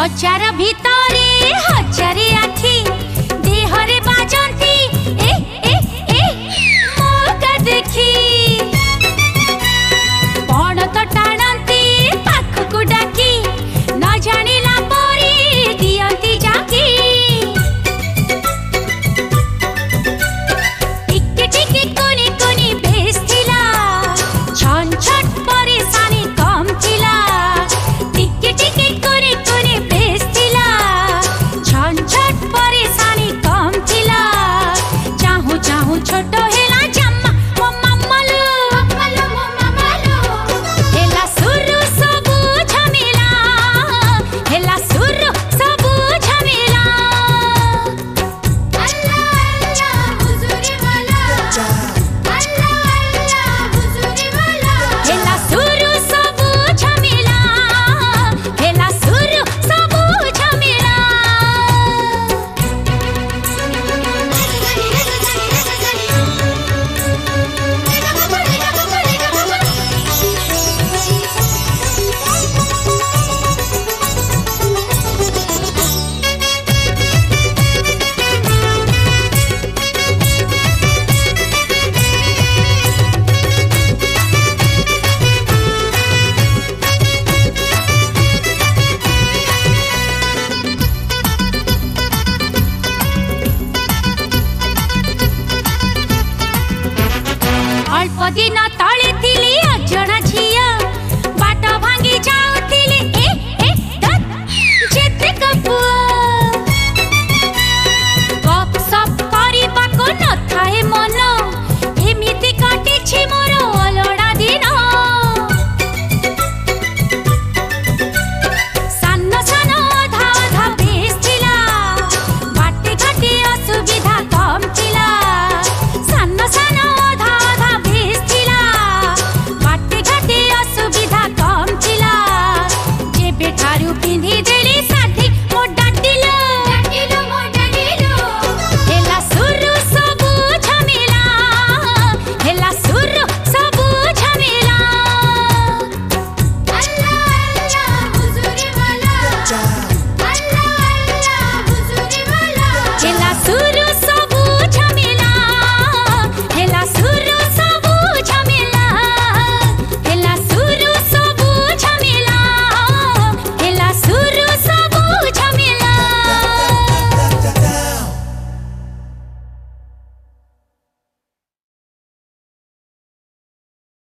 हजार भितरे हजारे आखि देहरे बाजंती ए ए ए मौका देखी पण तो टाणती पाखकु डाकी न जानिला परी दियंती जाकी टिके टिके कोनी कोनी भेस थिला छन छट परेशानी कम थिला टिके टिके कोनी कोनी भेस थिला छन छट परेशानी कम थिला चाहू चाहू छोट हेला जम्मा ओ मम्मलु हेला सुरु सबु झमेला हेला सुरु सबु झमेला अल्लाह अल्लाह हुजूरी वाला अल्लाह अल्लाह हुजूरी वाला हेला सुरु सबु झमेला हेला सुरु सबु झमेला अल्प दिन तले थिली अजणा झी